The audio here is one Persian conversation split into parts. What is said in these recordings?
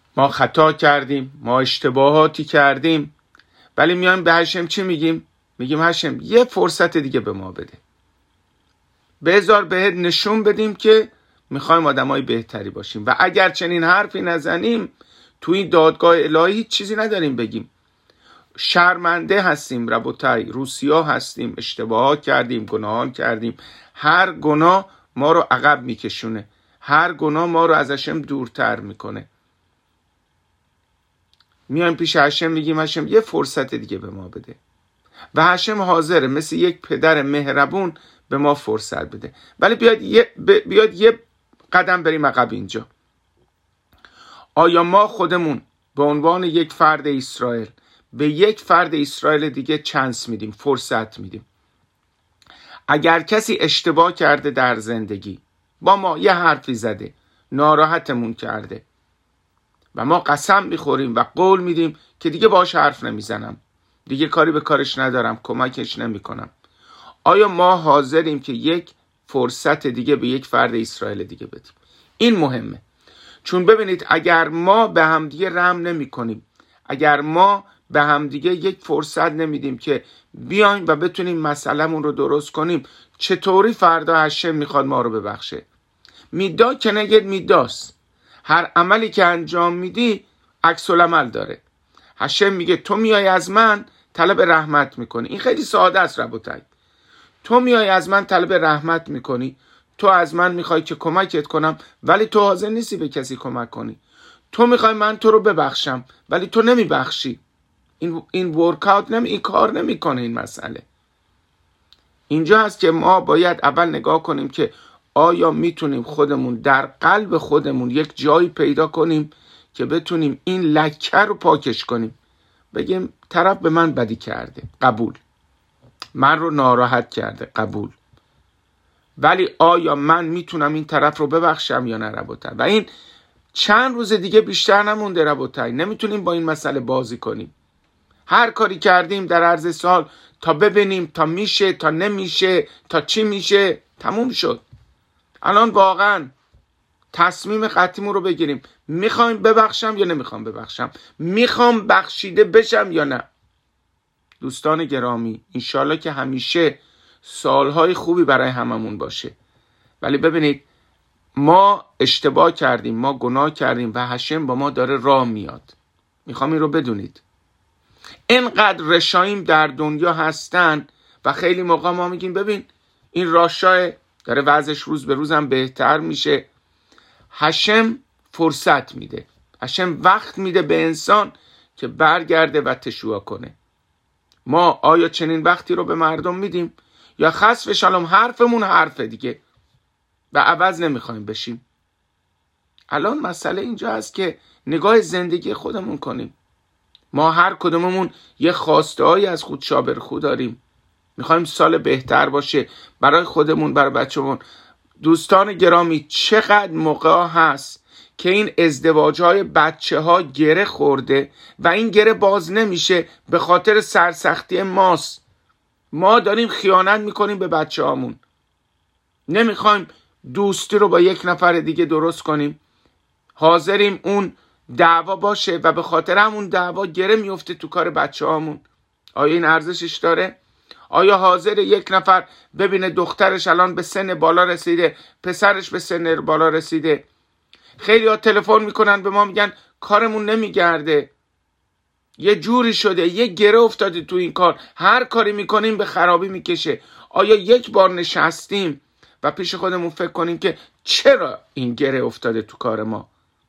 ما خطا کردیم، ما اشتباهاتی کردیم، ولی میایم به هشم چی میگیم؟ میگیم هشم یه فرصت دیگه به ما بده، بذار بهت نشون بدیم که میخوایم آدمای بهتری باشیم. و اگر چنین حرفی نزنیم تو این دادگاه الهی هیچ چیزی نداریم بگیم. شرمنده هستیم ربوتای، روسیا هستیم، اشتباهات کردیم، گناهان کردیم. هر گناه ما رو عقب میکشونه، هر گناه ما رو از هشم دورتر میکنه. میایم پیش هشم میگیم هشم یه فرصت دیگه به ما بده و هشم حاضره مثل یک پدر مهربون به ما فرصت بده. ولی بیاد یه قدم بریم عقب اینجا. آیا ما خودمون به عنوان یک فرد اسرائیل به یک فرد اسرائیل دیگه چانس میدیم، فرصت میدیم؟ اگر کسی اشتباه کرده در زندگی، با ما یه حرفی زده، ناراحتمون کرده و ما قسم میخوریم و قول میدیم که دیگه باهاش حرف نمیزنم، دیگه کاری به کارش ندارم، کمکش نمیکنم، آیا ما حاضریم که یک فرصت دیگه به یک فرد اسرائیل دیگه بدیم؟ این مهمه. چون ببینید اگر ما به همدیگه رحم نمی کنیم، اگر ما به همدیگه یک فرصت نمیدیم که بیایم و بتونیم مسئله‌مون رو درست کنیم، چطوری فردا هشم میخواد ما رو ببخشه؟ میدا کنگد میداست. هر عملی که انجام میدی عکس العمل داره. هشم میگه تو میای از من طلب رحمت میکنی. این خیلی ساده است ربوتای. تو میای از من طلب رحمت میکنی، تو از من میخوای که کمکت کنم ولی تو حاضر نیستی به کسی کمک کنی. تو میخوای من تو رو ببخشم ولی تو نمیبخشی. این ورکاوت این کار نمیکنه. این مسئله اینجا هست که ما باید اول نگاه کنیم که آیا میتونیم خودمون در قلب خودمون یک جایی پیدا کنیم که بتونیم این لکه رو پاکش کنیم. بگیم طرف به من بدی کرده، قبول، من رو ناراحت کرده، قبول، ولی آیا من میتونم این طرف رو ببخشم یا نه ربوتای؟ و این چند روز دیگه بیشتر نمونده ربوتای. نمیتونیم با این مسئله بازی کنیم. هر کاری کردیم در عرض سال تا ببینیم تا میشه تا نمیشه تا چی میشه، تموم شد. الان واقعا تصمیم قطعیمون رو بگیریم. میخوایم ببخشم یا نمیخوام ببخشم؟ میخوام بخشیده بشم یا نه؟ دوستان گرامی، انشالله که همیشه سالهای خوبی برای هممون باشه. ولی ببینید ما اشتباه کردیم، ما گناه کردیم و هشم با ما داره راه میاد. میخوام این رو بدونید. اینقدر رشاییم در دنیا هستن و خیلی موقع ما میگیم ببین این راشای داره وضعش روز به روزم بهتر میشه. هشم فرصت میده، هشم وقت میده به انسان که برگرده و تشویق کنه. ما آیا چنین وقتی رو به مردم میدیم یا خسف شالم حرفمون حرف دیگه و عوض نمیخوایم بشیم؟ الان مسئله اینجا هست که نگاه زندگی خودمون کنیم. ما هر کدوممون یه خواسته‌ای از خود شابرخو داریم. میخوایم سال بهتر باشه برای خودمون، برای بچه‌مون. دوستان گرامی، چقدر موقع هست که این ازدواج‌های بچه‌ها گره خورده و این گره باز نمیشه به خاطر سرسختی ماست. ما داریم خیانت میکنیم به بچه‌هامون. نمیخوایم دوستی رو با یک نفر دیگه درست کنیم. حاضریم اون دعوا باشه و به خاطر همون دعوا گره میفته تو کار بچه‌هامون. آیا این ارزشش داره؟ آیا حاضر یک نفر ببینه دخترش الان به سن بالا رسیده، پسرش به سن بالا رسیده؟ خیلی ها تلفن میکنن به ما میگن کارمون نمیگرده، یه جوری شده، یه گره افتاده تو این کار، هر کاری میکنیم به خرابی میکشه. آیا یک بار نشستیم و پیش خودمون فکر کنیم که چرا این گره افتاده تو کار ما؟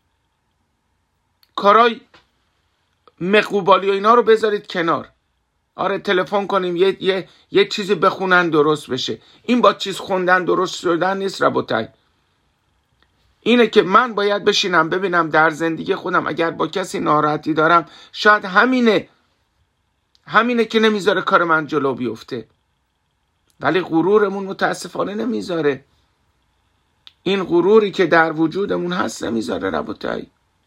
کارای مقوبالی و اینا رو بذارید کنار. آره تلفن کنیم یه چیزی بخونن درست بشه. این با چیز خوندن درست شدن نیست ربوتای. اینه که من باید بشینم ببینم در زندگی خودم اگر با کسی ناراحتی دارم، شاید همینه که نمیذاره کار من جلو بیفته. ولی غرورمون متاسفانه نمیذاره. این غروری که در وجودمون هست نمیذاره ربوتای.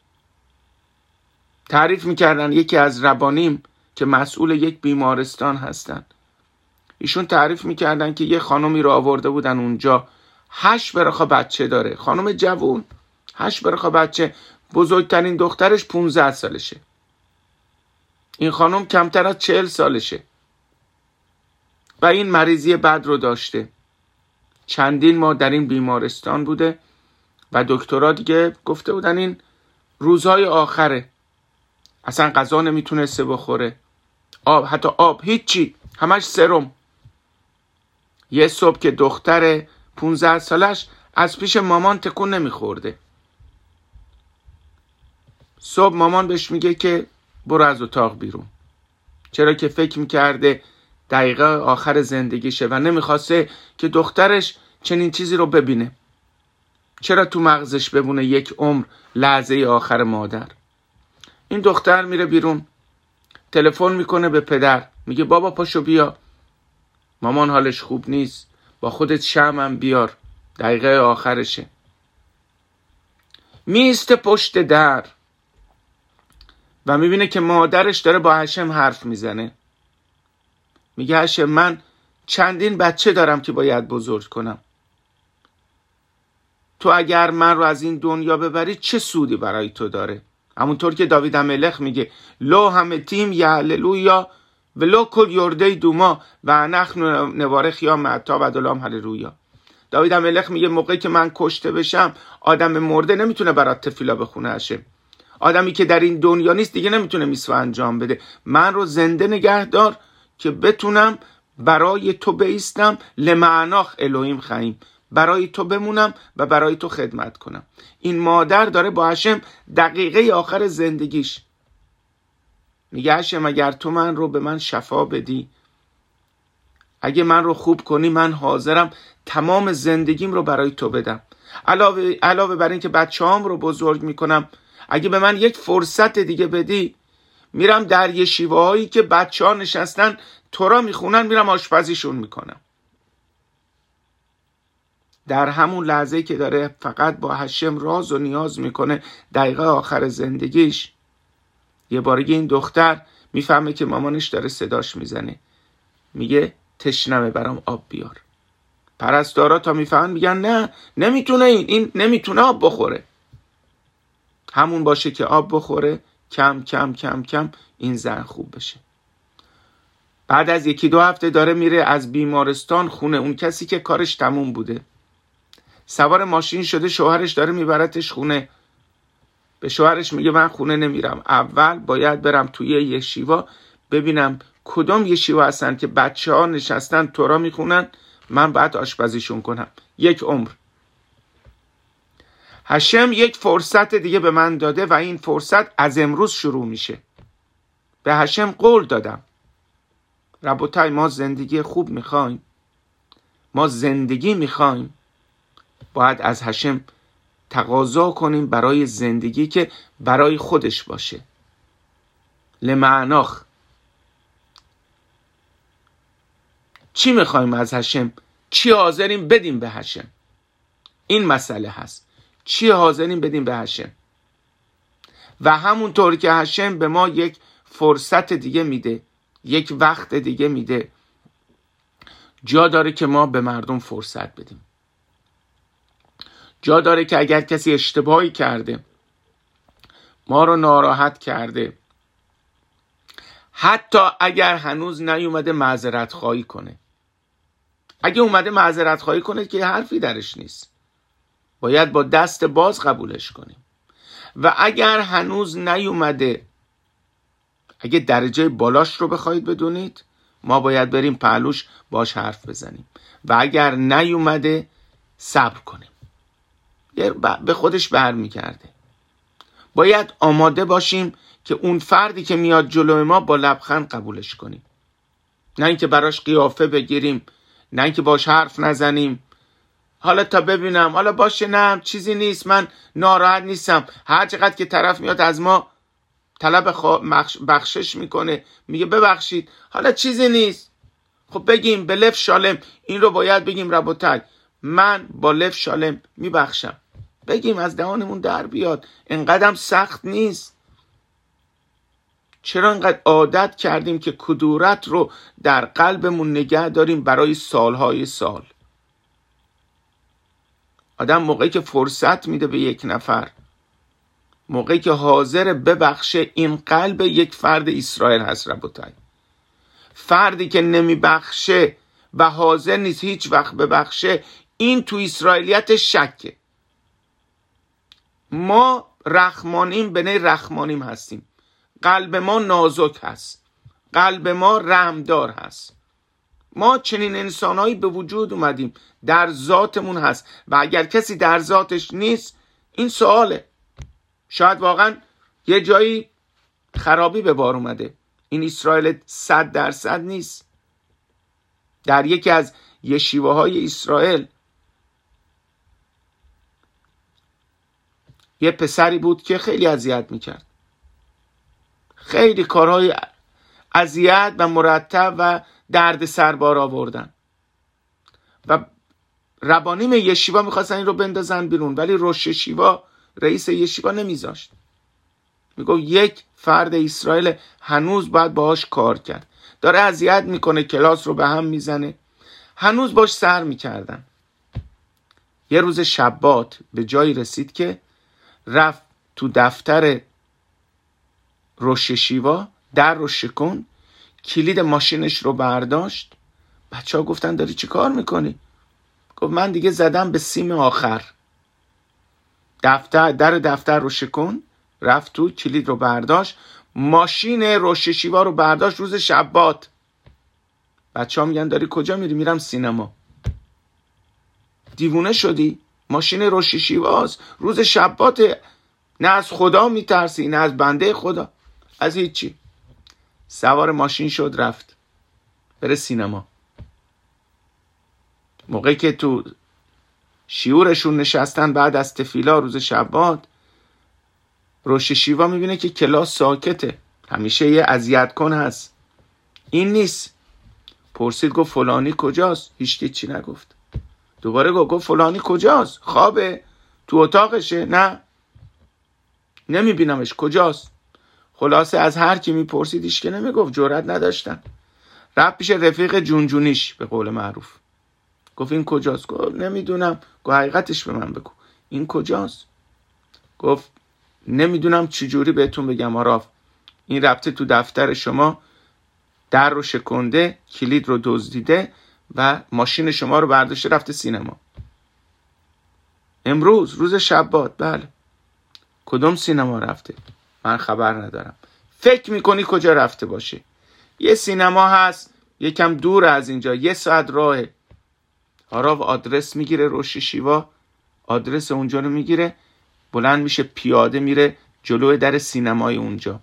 تعریف میکردن یکی از ربانیم که مسئول یک بیمارستان هستن، ایشون تعریف میکردن که یه خانومی رو آورده بودن اونجا، 8 برخا بچه داره، خانم جوون، 8 برخا بچه. بزرگترین دخترش 15 سالشه. این خانم کمتر از 40 سالشه و این مریضی بد رو داشته. چندین ماه در این بیمارستان بوده و دکترها دیگه گفته بودن این روزهای آخره، اصلا غذا نمیتونسته بخوره، حتی آب هیچی، همش سرم. یه صبح که دختر 15 سالش از پیش مامان تکون نمیخورده، صبح مامان بهش میگه که برو از اتاق بیرون، چرا که فکر میکرده دقیقه آخر زندگیشه و نمیخواسته که دخترش چنین چیزی رو ببینه. چرا تو مغزش بمونه یک عمر لحظه آخر مادر؟ این دختر میره بیرون، تلفن میکنه به پدر، میگه بابا پاشو بیا، مامان حالش خوب نیست، با خودت شمعم بیار، دقیقه آخرشه. میسته پشت در و میبینه که مادرش داره با هشم حرف میزنه. میگه هشم من چندین بچه دارم که باید بزرگ کنم، تو اگر من رو از این دنیا ببری چه سودی برای تو داره؟ همونطور که داوید ملخ میگه لو همه تیم یعللویا و لو کل یرده دوما و نخن نوارخ یا معتا و دلام هللویا. داوید ملخ میگه موقعی که من کشته بشم آدم مرده نمیتونه برات تفیلا بخونه هشم. آدمی که در این دنیا نیست دیگه نمیتونه میسوا انجام بده. من رو زنده نگه دار که بتونم برای تو بایستم، لمعناخ الهیم خیم، برای تو بمونم و برای تو خدمت کنم. این مادر داره با هشم دقیقه آخر زندگیش میگه هشم اگر تو من رو به من شفا بدی، اگه من رو خوب کنی، من حاضرم تمام زندگیم رو برای تو بدم. علاوه بر این که بچه‌هام رو بزرگ میکنم، اگه به من یک فرصت دیگه بدی، میرم در یشیوه هایی که بچه‌ها نشستن تورا میخونن، میرم آشپزیشون میکنم. در همون لحظه که داره فقط با هشم راز و نیاز میکنه دقیقه آخر زندگیش، یه بارگی این دختر میفهمه که مامانش داره صداش میزنه، میگه تشنمه برام آب بیار. پرستارا تا میفهمن میگن نه نمیتونه، این نمیتونه آب بخوره. همون باشه که آب بخوره، کم کم کم کم این زن خوب بشه. بعد از 1-2 هفته داره میره از بیمارستان خونه اون کسی که کارش تموم بوده، سوار ماشین شده، شوهرش داره میبرتش خونه. به شوهرش میگه من خونه نمیرم، اول باید برم توی یشیوا ببینم کدام یشیوا هستن که بچه ها نشستن تورا میخونن، من باید آشپزیشون کنم. 1 عمر. هشم یک فرصت دیگه به من داده و این فرصت از امروز شروع میشه. به هشم قول دادم ربوتای ما زندگی خوب میخوایم، ما زندگی میخوایم، باید از هشم تقاضا کنیم برای زندگی که برای خودش باشه، لمعناخ. چی میخوایم از هشم؟ چی حاضریم بدیم به هشم؟ این مسئله هست، چی حاضریم بدیم به هشم؟ و همونطور که هشم به ما یک فرصت دیگه میده، یک وقت دیگه میده، جا داره که ما به مردم فرصت بدیم. جا داره که اگر کسی اشتباهی کرده، ما رو ناراحت کرده، حتی اگر هنوز نیومده معذرت خواهی کنه، اگه اومده معذرت خواهی کنه که حرفی درش نیست، باید با دست باز قبولش کنیم. و اگر هنوز نیومده، اگه درجه بالاش رو بخواید بدونید، ما باید بریم پهلوش باش حرف بزنیم. و اگر نیومده صبر کنیم، به خودش برمیگرده. باید آماده باشیم که اون فردی که میاد جلوی ما با لبخند قبولش کنیم، نه اینکه براش قیافه بگیریم، نه اینکه باش حرف نزنیم، حالا تا ببینم، حالا باشه، نه چیزی نیست، من ناراحت نیستم. هر چقدر که طرف میاد از ما طلب بخشش میکنه، میگه ببخشید، حالا چیزی نیست، خب بگیم به لف شالم. این رو باید بگیم ربوتای من با لف شالم میبخشم، بگیم از دهانمون در بیاد، اینقدرم سخت نیست. چرا اینقدر عادت کردیم که کدورت رو در قلبمون نگه داریم برای سالهای سال؟ آدم موقعی که فرصت میده به یک نفر، موقعی که حاضر ببخشه، این قلب یک فرد اسرائیل هست ربوتای. فردی که نمیبخشه و حاضر نیست هیچ وقت ببخشه، این تو اسرائیلیت شکه. ما رحمانیم بنی رحمانیم هستیم. قلب ما نازک هست، قلب ما رحمدار هست. ما چنین انسانهایی به وجود اومدیم، در ذاتمون هست. و اگر کسی در ذاتش نیست، این سواله، شاید واقعا یه جایی خرابی به بار اومده. این اسرائیل 100% نیست. در یکی از یشیوه های اسرائیل یه پسری بود که خیلی اذیت میکرد، خیلی کارهای اذیت و مرتب و درد سربار آوردن و ربانیم یشیوا میخواستن این رو بندازن بیرون، ولی روش یشیوا، رئیس یشیوا، نمیذاشت. میگو یک فرد اسرائیل هنوز باید باهاش کار کرد، داره اذیت میکنه، کلاس رو به هم میزنه، هنوز باش سر میکردن. یه روز شبات به جایی رسید که رفت تو دفتر روش یشیوا، در رو شکن، کلید ماشینش رو برداشت. بچه ها گفتن داری چی کار میکنی؟ گفت من دیگه زدم به سیم آخر. در دفتر رو شکن، رفت تو، کلید رو برداشت، ماشین روش یشیوا رو برداشت. روز شبات. بچه ها میگن داری کجا میری؟ میرم سینما. دیوونه شدی؟ ماشین روش یشیواست، روز شبات، نه از خدا میترسی نه از بنده خدا، از هیچی. سوار ماشین شد رفت بره سینما. موقعی که تو شیورشون نشستن بعد از تفیلا روز شبات، روش یشیوا میبینه که کلاس ساکته، همیشه یه اذیت کن هست، این نیست. پرسید گفت فلانی کجاست؟ هیچ چی نگفت. دوباره گفت فلانی کجاست؟ خوابه؟ تو اتاقشه؟ نه نمیبینمش، کجاست؟ خلاصه از هر کی میپرسید هیچ که نمیگفت، جرئت نداشتن. رفت پیش رفیق جونجونیش به قول معروف، گفت این کجاست؟ گفت نمیدونم. گفت حقیقتش به من بگو، این کجاست؟ گفت نمیدونم چجوری بهتون بگم آراف، این رفته تو دفتر شما، در رو شکنده، کلید رو دزدیده و ماشین شما رو برداشته رفته سینما. امروز روز شبات. بله. کدوم سینما رفته؟ من خبر ندارم. فکر میکنی کجا رفته باشه؟ یه سینما هست یکم دور از اینجا، 1 ساعت راهه. آراف آدرس میگیره، روش یشیوا آدرس اونجا رو میگیره، بلند میشه پیاده میره جلوی در سینمای اونجا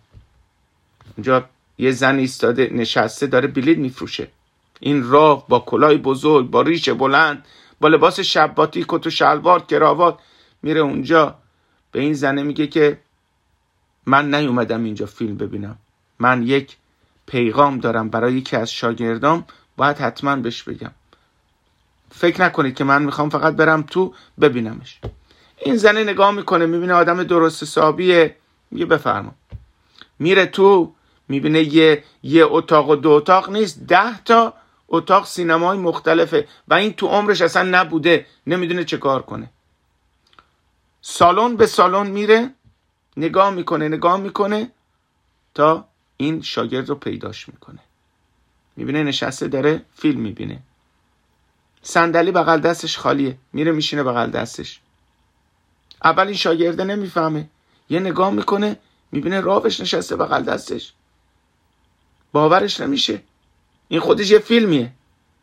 یه زن ایستاده نشسته داره بلیط میفروشه. این راه با کلاه بزرگ، با ریش بلند، با لباس شباتی، کت و شلوار، کراوات، میره اونجا. به این زنه میگه که من نیومدم اینجا فیلم ببینم، من یک پیغام دارم برای یکی از شاگردام، باید حتما بهش بگم. فکر نکنید که من میخوام فقط برم تو ببینمش. این زنه نگاه میکنه، میبینه آدم درست حسابیه، میگه بفرما. میره تو، میبینه یه اتاق و 2 اتاق نیست، 10 تا اتاق سینمای مختلفه و این تو عمرش اصلا نبوده، نمیدونه چه کار کنه. سالن به سالن میره، نگاه میکنه تا این شاگرد رو پیداش میکنه. میبینه نشسته داره فیلم میبینه، صندلی بغل دستش خالیه، میره میشینه بغل دستش. اول این شاگرده نمیفهمه، یه نگاه میکنه میبینه راوش نشسته بغل دستش، باورش نمیشه، این خودش یه فیلمیه.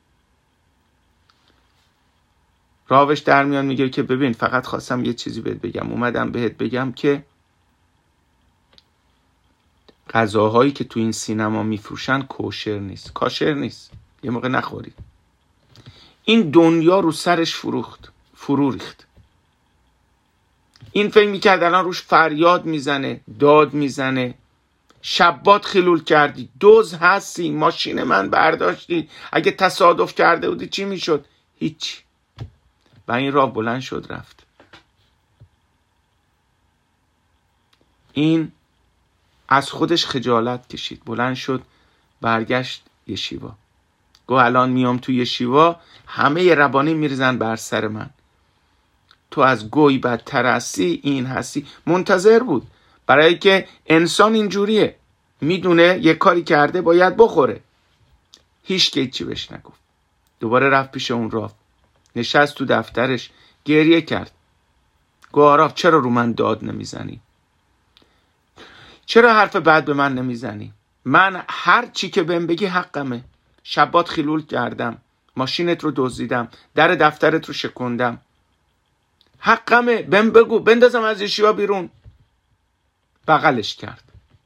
راوش در میان میگه که ببین فقط خواستم یه چیزی بهت بگم، اومدم بهت بگم که غذاهایی که تو این سینما میفروشن کاشر نیست، یه موقع نخورید. این دنیا رو سرش فرو ریخت. این فکر میکرد الان روش فریاد میزنه، داد میزنه، شبات خلول کردی، دوز هستی، ماشین من برداشتی، اگه تصادف کرده بودی چی میشد؟ هیچ. و این راه بلند شد رفت. این از خودش خجالت کشید، بلند شد برگشت یشیوا. گفت الان میام تو یشیوا، همه ربانی میرزن بر سر من. تو از گوی بدتر هستی، این هستی. منتظر بود، برای که انسان اینجوریه، میدونه یه کاری کرده باید بخوره. هیچ که چی بهش نگفت. دوباره رفت پیش اون راو، نشست تو دفترش، گریه کرد. گفت آراف چرا رو من داد نمیزنی؟ چرا حرف بد به من نمیزنی؟ من هر چی که بهم بگی حقمه. شبات خیلول کردم، ماشینت رو دزدیدم، در دفترت رو شکوندم، حقمه، بهم بگو، بندازم از یشیوا بیرون. بغلش کرد،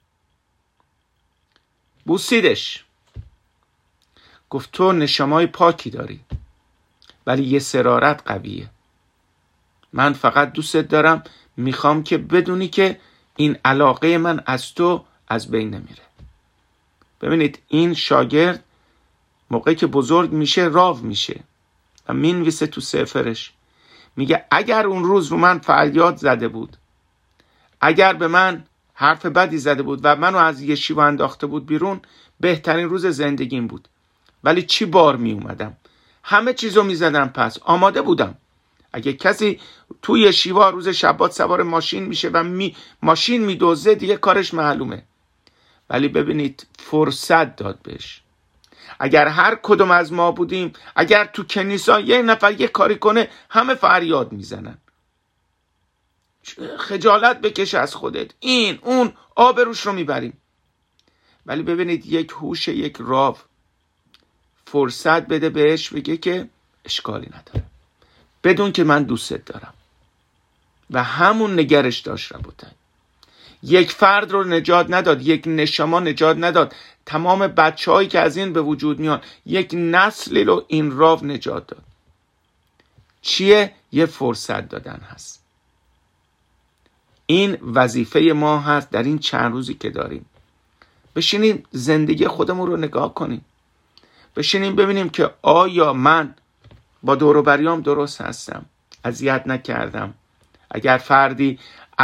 بوسیدش، گفت تو نشمای پاکی داری ولی یه سرارت قویه. من فقط دوستت دارم، میخوام که بدونی که این علاقه من از تو از بین نمیره. ببینید این شاگرد موقعی که بزرگ میشه راو میشه و مینویسه تو سفرش، میگه اگر اون روز رو من فریاد زده بود، اگر به من حرف بدی زده بود و منو از یشیوا انداخته بود بیرون، بهترین روز زندگیم بود. ولی چی بار می اومدم، همه چیزو می زدم پس، آماده بودم. اگه کسی توی یشیوا روز شبات سوار ماشین میشه و ماشین میدوزه، دیگه کارش معلومه. ولی ببینید فرصت داد بهش. اگر هر کدوم از ما بودیم، اگر تو کنیسا یه نفر یه کاری کنه، همه فریاد میزنن، خجالت بکش از خودت، این اون، آبروش رو میبریم. ولی ببینید یک هوش، یک راو فرصت بده بهش، بگه که اشکالی نداره، بدون که من دوستت دارم. و همون نگرش داشت ربوتای. یک فرد رو نجات نداد، یک نشما نجات نداد، تمام بچه‌هایی که از این به وجود میان، یک نسلی رو این راو نجات داد. چیه؟ یه فرصت دادن هست. این وظیفه ما هست در این چند روزی که داریم. بشینیم زندگی خودمون رو نگاه کنیم، بشینیم ببینیم که آیا من با دور و بریام درست هستم، اذیت نکردم. اگر فردی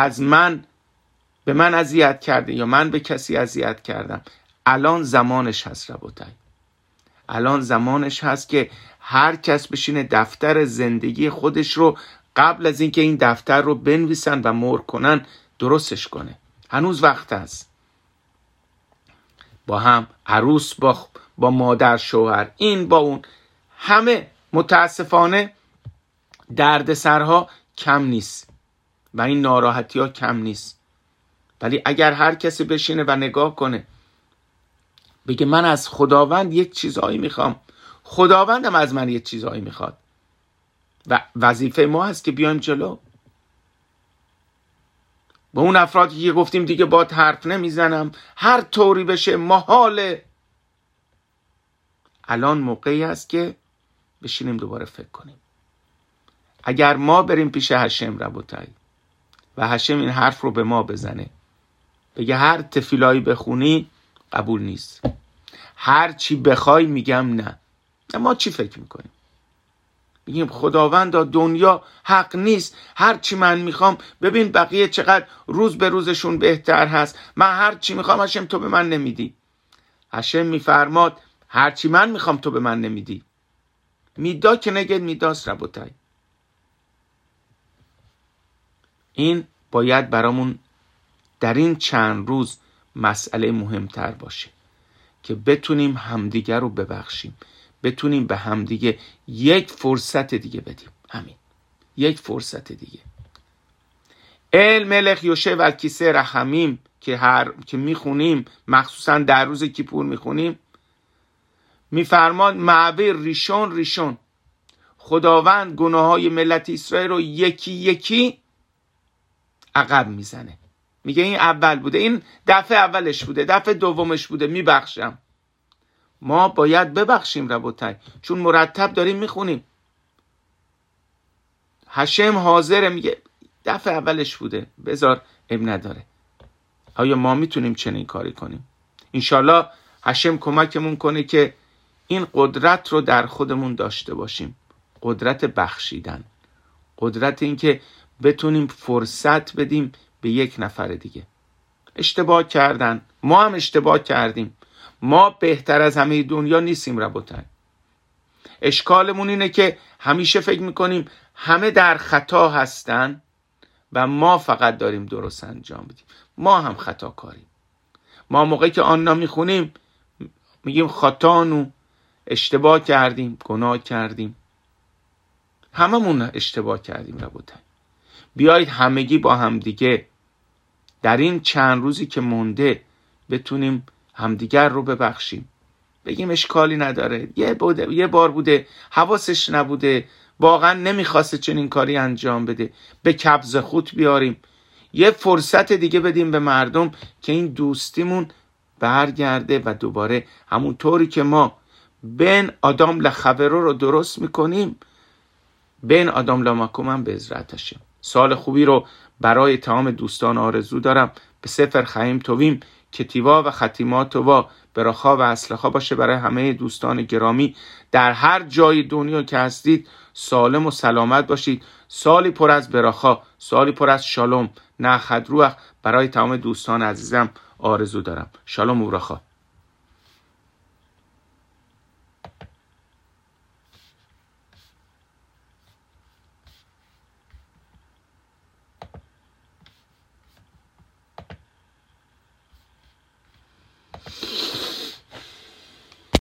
به من اذیت کرده یا من به کسی اذیت کردم، الان زمانش هست ربوتای. الان زمانش هست که هر کس بشینه دفتر زندگی خودش رو قبل از اینکه این دفتر رو بنویسن و مهر کنن درستش کنه. هنوز وقت هست. با هم، عروس با مادر شوهر، این با اون، همه متاسفانه دردسرها کم نیست و این ناراحتی ها کم نیست. ولی اگر هر کسی بشینه و نگاه کنه، بگه من از خداوند یک چیزایی میخوام، خداوندم از من یک چیزایی میخواد، و وظیفه ما هست که بیایم جلو. با اون افرادی که گفتیم دیگه با حرف نمیزنم، هر طوری بشه محاله، الان موقعی هست که بشینیم دوباره فکر کنیم. اگر ما بریم پیش هشم ربوتای و هشم این حرف رو به ما بزنه، بگه هر تفیلایی بخونی قبول نیست، هر چی بخوای میگم نه، ما چی فکر میکنیم؟ میگیم خداوندا دنیا حق نیست، هر چی من میخوام، ببین بقیه چقدر روز به روزشون بهتر هست، من هر چی میخوام هشم تو به من نمیدی. هشم میفرماد هر چی من میخوام تو به من نمیدی. میدا که نگه میداست ربوتای. این باید برامون در این چند روز مسئله مهمتر باشه که بتونیم همدیگه رو ببخشیم، بتونیم به همدیگه یک فرصت دیگه بدیم. همین یک فرصت دیگه. ال ملک یوشه و کیسه رحمیم که میخونیم، مخصوصا در روز کیپور میخونیم، میفرمان معبر ریشون خداوند گناه های ملت اسرائیل رو یکی یکی عقب میزنه. میگه این اول بوده، این دفعه اولش بوده، دفعه دومش بوده، میبخشم. ما باید ببخشیم ربوتای، چون مرتب داریم میخونیم. هشم حاضره، میگه دفعه اولش بوده، بذار اب نداره. آیا ما میتونیم چنین کاری کنیم؟ انشالله هشم کمکمون کنه که این قدرت رو در خودمون داشته باشیم، قدرت بخشیدن، قدرت این که بتونیم فرصت بدیم به یک نفر دیگه. اشتباه کردن، ما هم اشتباه کردیم، ما بهتر از همه دنیا نیستیم ربوتای. اشکالمون اینه که همیشه فکر میکنیم همه در خطا هستن و ما فقط داریم درست انجام بدیم. ما هم خطا کاریم. ما موقعی که آنا میخونیم میگیم خطانو، اشتباه کردیم، گناه کردیم، هممون اشتباه کردیم. ربوتن بیایید همگی با همدیگه در این چند روزی که مونده بتونیم همدیگر رو ببخشیم، بگیم اشکالی نداره، یه بار بوده حواسش نبوده، واقعا نمیخواسته چنین کاری انجام بده، به کبز خود بیاریم، یه فرصت دیگه بدیم به مردم که این دوستیمون برگرده و دوباره همونطوری که ما بین آدم لخبرو رو درست میکنیم بین آدم لامکوم هم به عزرت هاشم. سال خوبی رو برای تمام دوستان آرزو دارم. به سفر خیم تویم کتیوا و ختیمات و براخا و اصلخا باشه برای همه دوستان گرامی در هر جای دنیا که هستید. سالم و سلامت باشید. سالی پر از براخا، سالی پر از شالوم، نخد روح برای تمام دوستان عزیزم آرزو دارم. شالوم و براخا.